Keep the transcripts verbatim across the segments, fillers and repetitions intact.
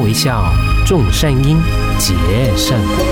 微笑，众善因，结善果。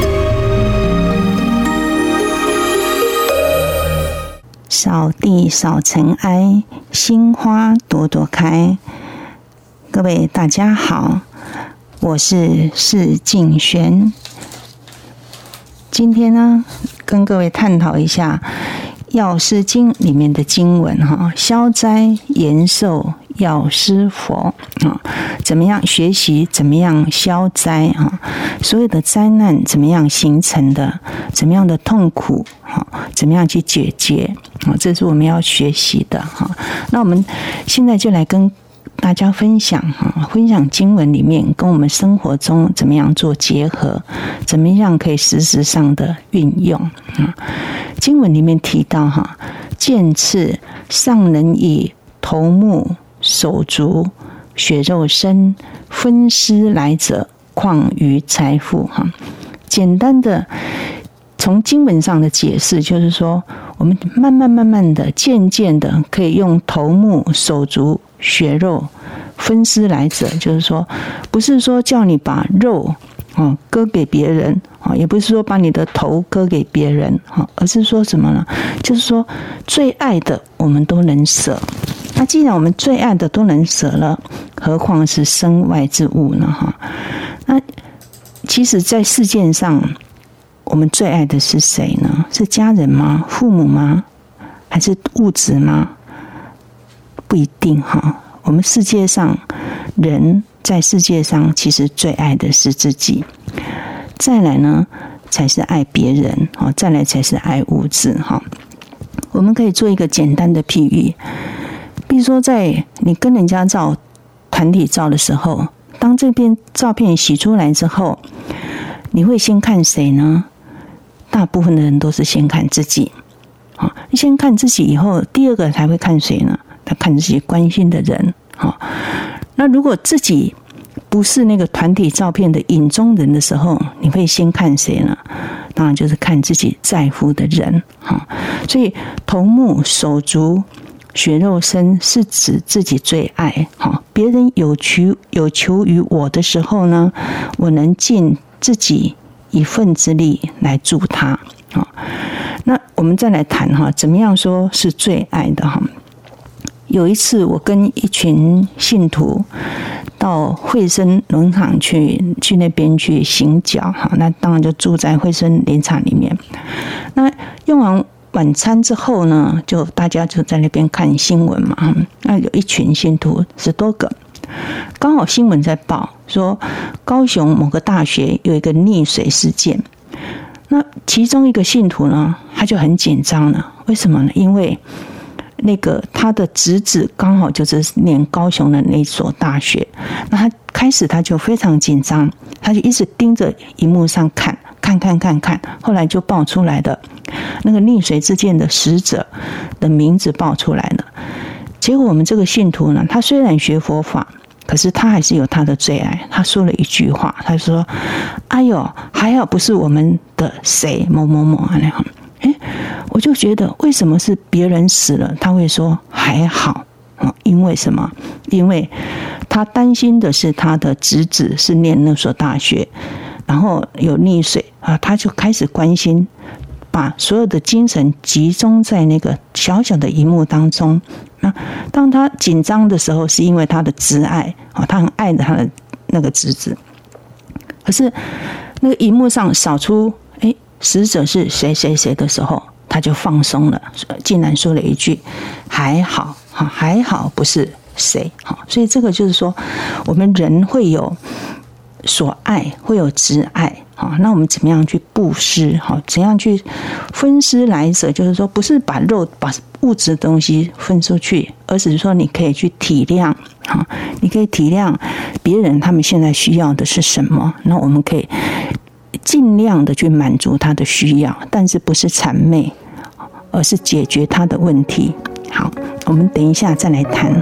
扫地扫尘埃，心花朵朵开。各位大家好，我是释静璇。今天呢，跟各位探讨一下药师经里面的经文哈，消灾延寿药师佛啊，怎么样学习，怎么样消灾啊？所有的灾难怎么样形成的？怎么样的痛苦哈？怎么样去解决啊？这是我们要学习的哈。那我们现在就来跟大家分享哈，分享经文里面跟我们生活中怎么样做结合，怎么样可以实质上的运用啊？经文里面提到哈，剑刺上能以头目手足血肉身分尸来者，况于财富哈。简单的从经文上的解释，就是说我们慢慢慢慢的渐渐的可以用头目手足血肉分尸来者，就是说不是说叫你把肉哦割给别人啊，也不是说把你的头割给别人啊，而是说什么呢？就是说最爱的我们都能舍。那既然我们最爱的都能舍了，何况是身外之物呢？哈，那其实，在世界上，我们最爱的是谁呢？是家人吗？父母吗？还是物质吗？不一定哈。我们世界上人在世界上，其实最爱的是自己。再来呢，才是爱别人哈。再来才是爱物质哈。我们可以做一个简单的譬喻。比如说，在你跟人家照团体照的时候，当这边照片洗出来之后，你会先看谁呢？大部分的人都是先看自己。好，你先看自己以后，第二个才会看谁呢？他看自己关心的人。好，那如果自己不是那个团体照片的影中人的时候，你会先看谁呢？当然就是看自己在乎的人。好，所以头目手足血肉身是指自己最爱，别人有求有求于我的时候呢，我能尽自己一份之力来助他。那我们再来谈哈，怎么样说是最爱的哈？有一次我跟一群信徒到惠生农场去，去那边去行脚哈，那当然就住在惠生林场里面。那用完晚餐之后呢，就大家就在那边看新闻嘛。那有一群信徒十多个，刚好新闻在报说高雄某个大学有一个溺水事件。那其中一个信徒呢，他就很紧张了。为什么呢？因为那个他的侄子刚好就是念高雄的那所大学。那他开始他就非常紧张，他就一直盯着荧幕上看。看看看看，后来就爆出来的那个溺水事件的死者的名字爆出来了。结果我们这个信徒呢，他虽然学佛法，可是他还是有他的最爱。他说了一句话，他说：“哎呦，还好不是我们的谁某某某啊。”哎，我就觉得为什么是别人死了，他会说还好？因为什么？因为他担心的是他的侄子是念那所大学。然后有溺水啊，他就开始关心，把所有的精神集中在那个小小的荧幕当中。那当他紧张的时候，是因为他的挚爱啊，他很爱他的那个侄子。可是那个荧幕上扫出哎死者是谁谁谁的时候，他就放松了，竟然说了一句还好哈，还好不是谁哈。所以这个就是说，我们人会有所爱，会有挚爱，好，那我们怎么样去布施？好，怎样去分施来者？就是说，不是把肉、把物质的东西分出去，而是说你可以去体谅，好，你可以体谅别人他们现在需要的是什么，那我们可以尽量的去满足他的需要，但是不是谄媚，而是解决他的问题。好，我们等一下再来谈。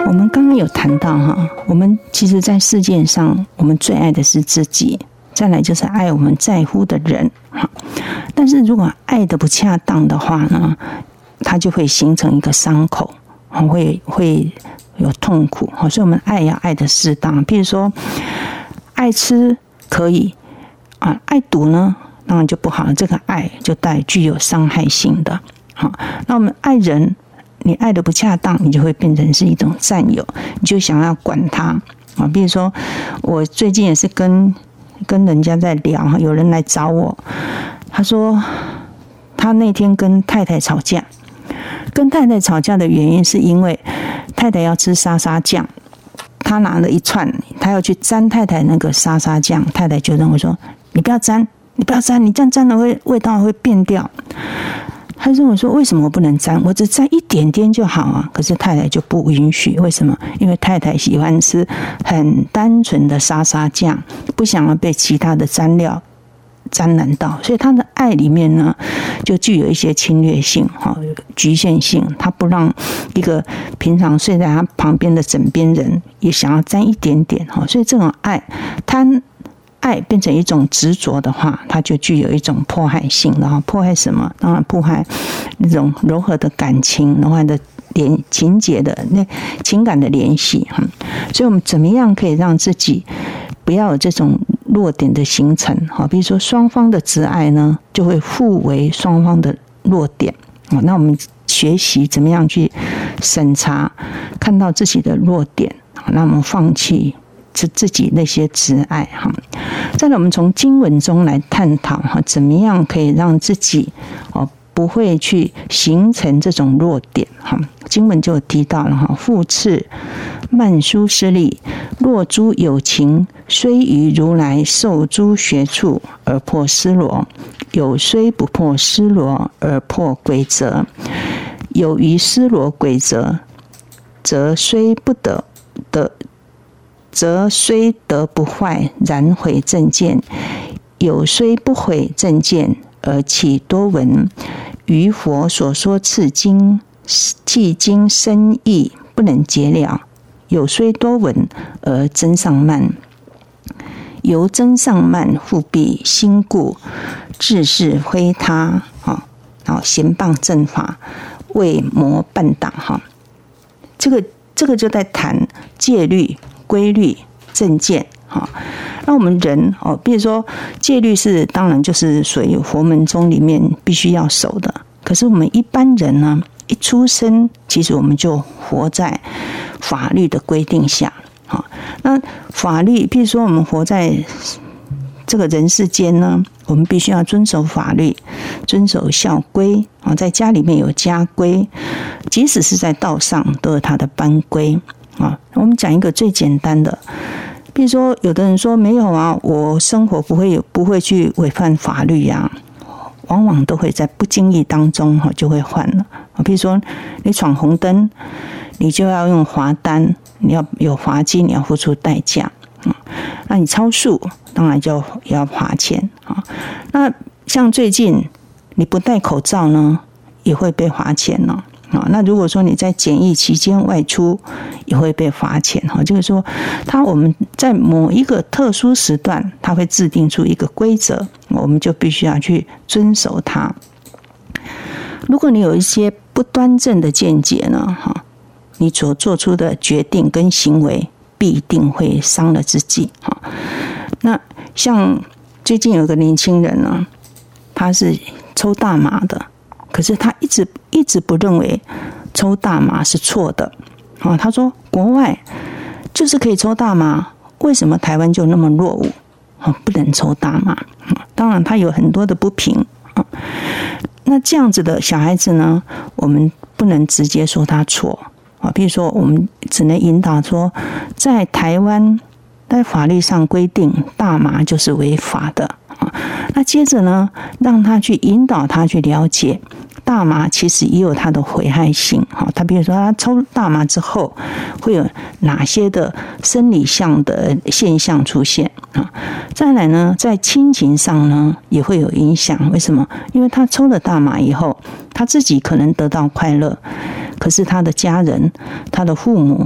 我们刚刚有谈到哈，我们其实在世界上，我们最爱的是自己，再来就是爱我们在乎的人哈。但是如果爱的不恰当的话呢，它就会形成一个伤口，会会有痛苦。所以我们爱要爱的适当。比如说，爱吃可以啊，爱赌呢，当然就不好了。这个爱就带具有伤害性的。好，那我们爱人，你爱的不恰当，你就会变成是一种占有，你就想要管他啊。比如说，我最近也是跟跟人家在聊，有人来找我，他说他那天跟太太吵架，跟太太吵架的原因是因为太太要吃沙沙酱，他拿了一串，他要去沾太太那个沙沙酱，太太就认为说你不要沾，你不要沾，你这样沾了会味道会变掉。他认为说为什么我不能沾？我只沾一点点就好啊。可是太太就不允许，为什么？因为太太喜欢吃很单纯的沙沙酱，不想要被其他的蘸料沾染到，所以他的爱里面呢，就具有一些侵略性、局限性。他不让一个平常睡在他旁边的枕边人也想要沾一点点，所以这种爱，贪爱变成一种执着的话，它就具有一种迫害性。然后迫害什么？当然迫害那种柔和的感情，然后的连情节的那情感的联系。所以我们怎么样可以让自己不要有这种弱点的形成？好，比如说双方的挚爱呢，就会互为双方的弱点。那我们学习怎么样去审查，看到自己的弱点，那我们放弃自自己那些挚爱哈。再来，我们从经文中来探讨哈，怎么样可以让自己哦不会去形成这种弱点哈。经文就有提到了哈，复次曼殊施利，若诸有情，虽于如来受诸学处而破斯罗，有虽不破斯罗而破鬼则，有于斯罗鬼则，则虽不得得。则虽得不坏，然毁正见；有虽不毁正见，而起多闻。于佛所说次经，迄今深意不能解了；有虽多闻，而增上慢。由增上慢，复必心故，自是非他。好，然后贤谤正法，为魔伴党。哈，这个这个就在谈戒律。规律正见，哈，那我们人哦，比如说戒律是当然就是属于佛门宗里面必须要守的。可是我们一般人呢，一出生其实我们就活在法律的规定下，哈。那法律，譬如说我们活在这个人世间呢，我们必须要遵守法律，遵守校规啊，在家里面有家规，即使是在道上都有它的班规。啊，我们讲一个最简单的，比如说，有的人说没有啊，我生活不会有不会去违反法律呀、啊，往往都会在不经意当中哈就会犯了。比如说，你闯红灯，你就要用罚单，你要有罚金，你要付出代价啊。那你超速，当然就要罚钱啊。那像最近你不戴口罩呢，也会被罚钱呢。啊，那如果说你在检疫期间外出，也会被罚钱哈。就是说，它我们在某一个特殊时段，它会制定出一个规则，我们就必须要去遵守它。如果你有一些不端正的见解呢，哈，你所做出的决定跟行为必定会伤了自己哈。那像最近有个年轻人呢，他是抽大麻的。可是他一直一直不认为抽大麻是错的啊！他说国外就是可以抽大麻，为什么台湾就那么落伍啊？不能抽大麻。当然他有很多的不平啊。那这样子的小孩子呢，我们不能直接说他错啊。比如说，我们只能引导说，在台湾在法律上规定大麻就是违法的啊。那接着呢，让他去引导他去了解。大麻其实也有它的危害性，他比如说他抽大麻之后会有哪些的生理上的现象出现啊？再来呢，在亲情上呢也会有影响。为什么？因为他抽了大麻以后，他自己可能得到快乐，可是他的家人、他的父母、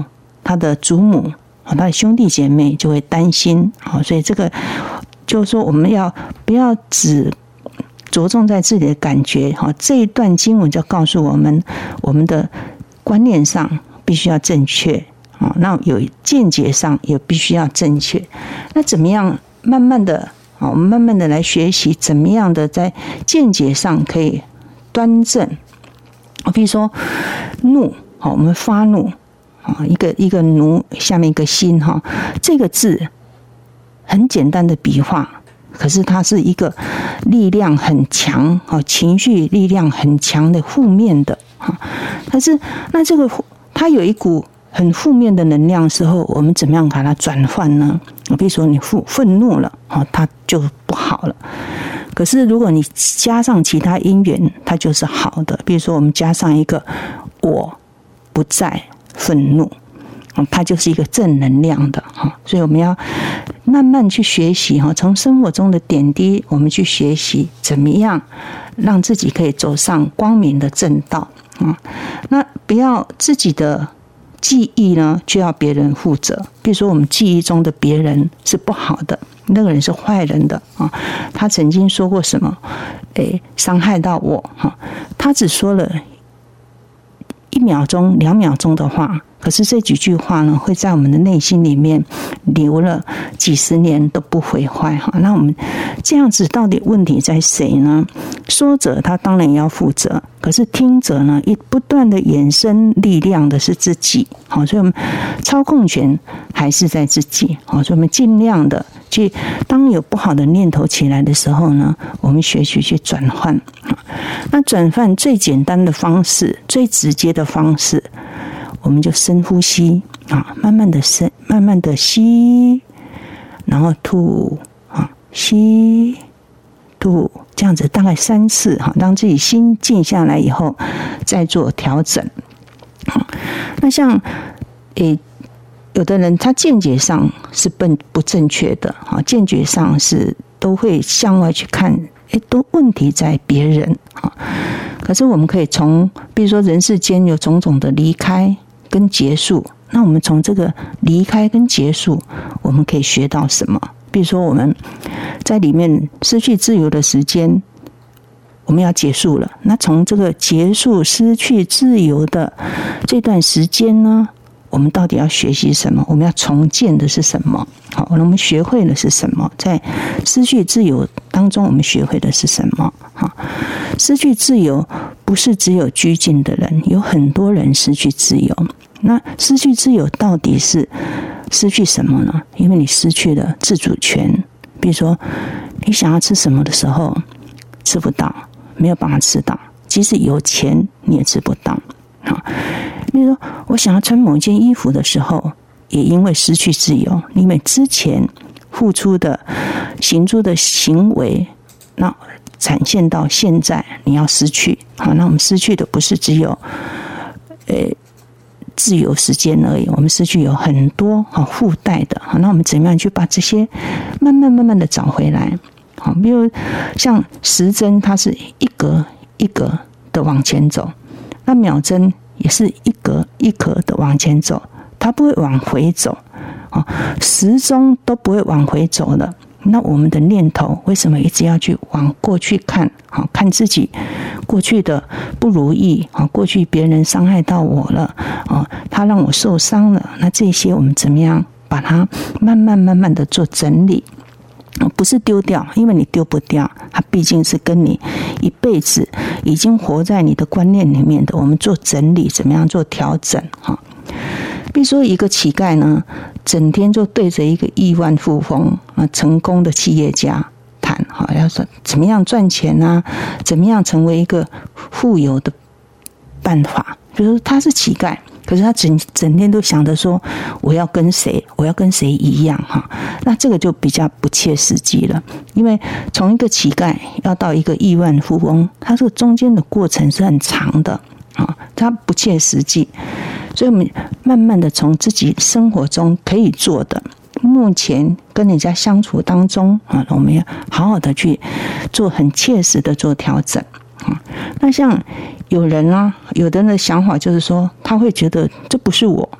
他的祖母、他的兄弟姐妹就会担心。所以这个就是说，我们要不要只着重在自己的感觉？这一段经文就告诉我们，我们的观念上必须要正确，那有见解上也必须要正确。那怎么样慢慢的，我们慢慢的来学习，怎么样的在见解上可以端正。比如说怒，我们发怒，一个一个奴下面一个心，这个字很简单的笔画，可是它是一个力量很强，情绪力量很强的负面的。可是那这个它有一股很负面的能量的时候，我们怎么样把它转换呢？比如说你愤愤怒了，它就不好了。可是如果你加上其他因缘，它就是好的。比如说我们加上一个我不再愤怒，它就是一个正能量的。所以我们要慢慢去学习，从生活中的点滴我们去学习怎么样让自己可以走上光明的正道。那不要自己的记忆呢就要别人负责。比如说我们记忆中的别人是不好的，那个人是坏人的，他曾经说过什么，诶，伤害到我，他只说了一秒钟两秒钟的话，可是这几句话呢会在我们的内心里面留了几十年都不毁坏。那我们这样子到底问题在谁呢？说者他当然要负责，可是听者呢一不断的衍生力量的是自己，所以我们操控权还是在自己。所以我们尽量的去，当有不好的念头起来的时候呢，我们学习去转换。那转换最简单的方式，最直接的方式，我们就深呼吸啊，慢慢的深，慢慢的吸，然后吐啊，吸吐，这样子大概三次哈，让自己心静下来以后，再做调整。那像诶，有的人他见解上是不不正确的啊，见解上是都会向外去看，诶，都问题在别人啊。可是我们可以从，比如说人世间有种种的离开跟结束，那我们从这个离开跟结束，我们可以学到什么？比如说我们在里面失去自由的时间，我们要结束了。那从这个结束失去自由的这段时间呢，我们到底要学习什么？我们要重建的是什么？好，我们学会的是什么？在失去自由当中，我们学会的是什么？好，失去自由不是只有拘禁的人，有很多人失去自由。那失去自由到底是失去什么呢？因为你失去了自主权。比如说，你想要吃什么的时候，吃不到，没有办法吃到，即使有钱你也吃不到。比如说，我想要穿某件衣服的时候，也因为失去自由，因为之前付出的、行出的行为，那展现到现在你要失去。好，那我们失去的不是只有，呃。自由时间而已，我们失去有很多好附带的。好，那我们怎么样去把这些慢慢慢慢的找回来？好，比如像时针，它是一格一格的往前走，那秒针也是一格一格的往前走，它不会往回走。好，时钟都不会往回走了。那我们的念头为什么一直要去往过去看？好，看自己过去的不如意，过去别人伤害到我了，他让我受伤了。那这些我们怎么样把它慢慢慢慢的做整理？不是丢掉，因为你丢不掉，它毕竟是跟你一辈子已经活在你的观念里面的。我们做整理，怎么样做调整？哈，比如说一个乞丐呢，整天就对着一个亿万富翁啊，成功的企业家谈，哈，要说怎么样赚钱啊，怎么样成为一个富有的办法。比如说他是乞丐，可是他整整天都想着说我要跟谁，我要跟谁一样哈，那这个就比较不切实际了。因为从一个乞丐要到一个亿万富翁，他这个中间的过程是很长的啊，它不切实际。所以我们慢慢的从自己生活中可以做的，目前跟人家相处当中啊，我们要好好的去做很切实的做调整啊。那像有人啊，有的人的想法就是说，他会觉得这不是我，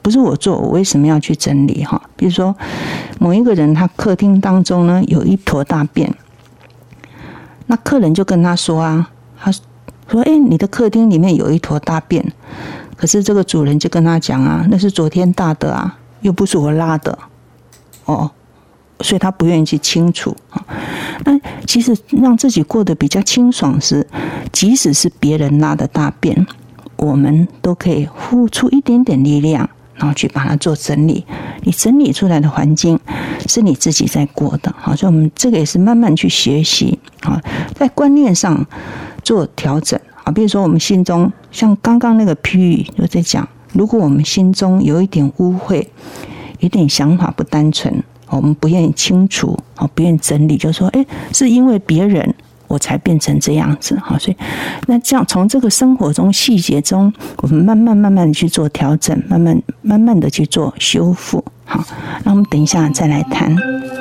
不是我做，我为什么要去整理哈？比如说某一个人他客厅当中呢有一坨大便，那客人就跟他说啊，他说哎，你的客厅里面有一坨大便，可是这个主人就跟他讲啊，那是昨天大的啊，又不是我拉的哦，所以他不愿意去清除。那其实让自己过得比较清爽是，即使是别人拉的大便，我们都可以付出一点点力量，然后去把它做整理。你整理出来的环境是你自己在过的，好，所以我们这个也是慢慢去学习啊，在观念上做调整啊。比如说我们心中，像刚刚那个譬喻就在讲，如果我们心中有一点污秽，有点想法不单纯，我们不愿意清除，不愿意整理，就说哎，是因为别人我才变成这样子，所以那这样从这个生活中细节中，我们慢慢慢慢的去做调整，慢慢慢慢的去做修复。好，那我们等一下再来谈。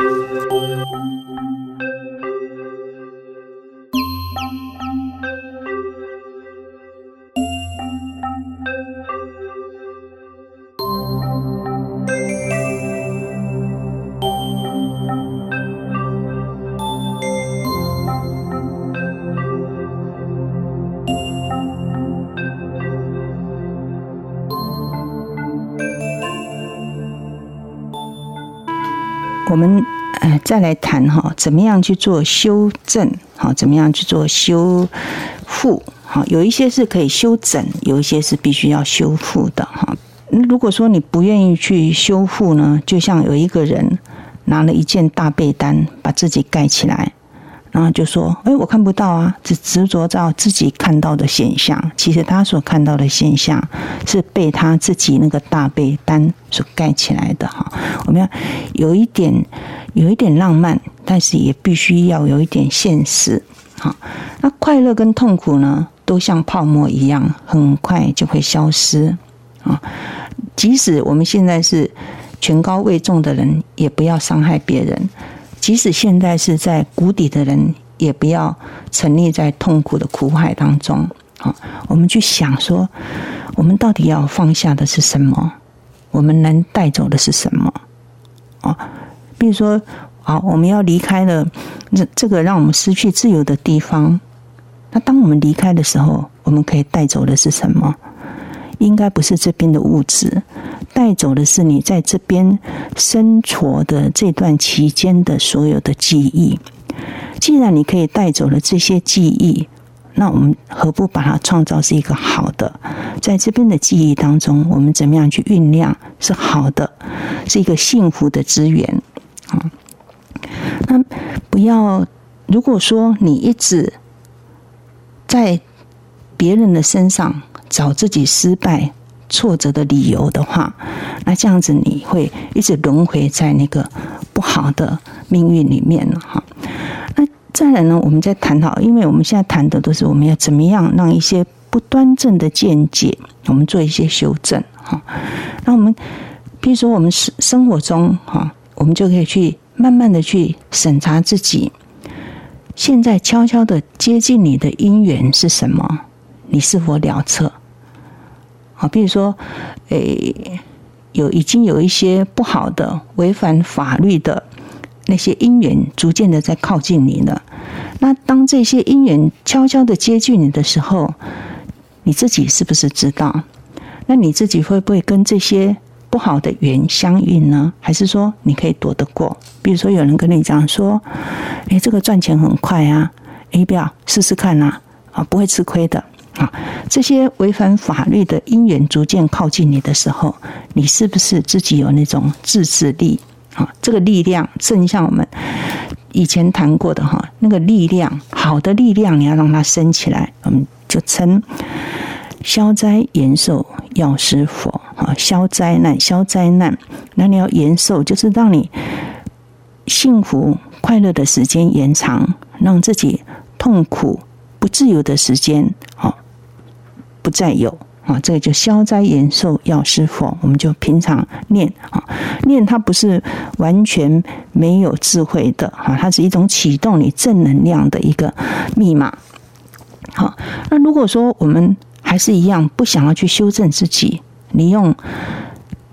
我们呃再来谈哈，怎么样去做修正，好，怎么样去做修复，好，有一些是可以修整，有一些是必须要修复的哈。如果说你不愿意去修复呢，就像有一个人拿了一件大被单，把自己盖起来，然后就说：“哎，我看不到啊，只执着到自己看到的现象。其实他所看到的现象是被他自己那个大被单所盖起来的哈。我们要有一点有一点浪漫，但是也必须要有一点现实。好，那快乐跟痛苦呢，都像泡沫一样，很快就会消失啊。即使我们现在是权高位重的人，也不要伤害别人。”即使现在是在谷底的人，也不要沉溺在痛苦的苦海当中。好，我们去想说，我们到底要放下的是什么？我们能带走的是什么？哦，比如说，好，我们要离开了这这个让我们失去自由的地方。那当我们离开的时候，我们可以带走的是什么？应该不是这边的物质，带走的是你在这边生活的这段期间的所有的记忆。既然你可以带走了这些记忆，那我们何不把它创造是一个好的？在这边的记忆当中，我们怎么样去酝酿是好的，是一个幸福的资源啊？那不要，如果说你一直在别人的身上找自己失败、挫折的理由的话，那这样子你会一直轮回在那个不好的命运里面哈。那再来呢，我们在谈好，因为我们现在谈的都是我们要怎么样让一些不端正的见解，我们做一些修正哈。那我们比如说我们生活中哈，我们就可以去慢慢的去审查自己，现在悄悄的接近你的因缘是什么？你是否了测？好，比如说，诶，有已经有一些不好的、违反法律的那些因缘，逐渐的在靠近你了。那当这些因缘悄悄的接近你的时候，你自己是不是知道？那你自己会不会跟这些不好的缘相应呢？还是说你可以躲得过？比如说有人跟你讲说，诶，这个赚钱很快啊，诶，不要试试看啊，啊，不会吃亏的。啊，这些违反法律的因缘逐渐靠近你的时候，你是不是自己有那种自制力？啊，这个力量正像我们以前谈过的哈，那个力量，好的力量，你要让它升起来，我们就称消灾延寿药师佛啊，消灾难，消灾难，那你要延寿，就是让你幸福快乐的时间延长，让自己痛苦不自由的时间啊不再有啊，这个就消灾延寿药师佛，我们就平常念啊，念它不是完全没有智慧的啊，它是一种启动你正能量的一个密码。好，那如果说我们还是一样不想要去修正自己，你用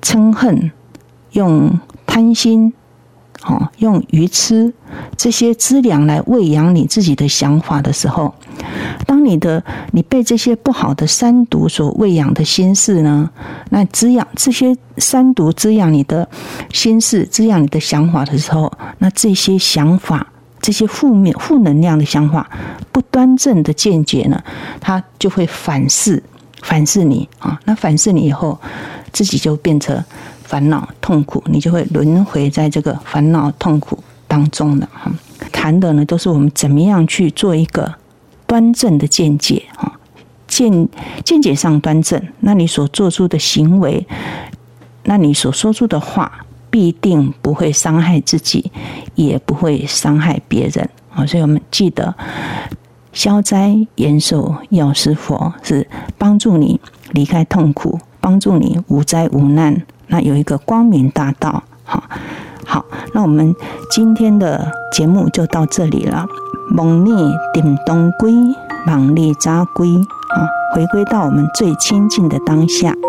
嗔恨、用贪心、哦、用愚痴这些资粮来喂养你自己的想法的时候，当你的你被这些不好的三毒所喂养的心事呢，那滋养这些三毒滋养你的心事、滋养你的想法的时候，那这些想法、这些负面、负能量的想法、不端正的见解呢，它就会反噬、反噬你啊。那反噬你以后，自己就变成烦恼、痛苦，你就会轮回在这个烦恼、痛苦当中了。谈的呢，都是我们怎么样去做一个端正的见解啊，见见解上端正，那你所做出的行为，那你所说出的话，必定不会伤害自己，也不会伤害别人啊。所以我们记得，消灾延寿药师佛是帮助你离开痛苦，帮助你无灾无难，那有一个光明大道。好，好，那我们今天的节目就到这里了。梦里顶东归，梦里扎归啊，回归到我们最亲近的当下。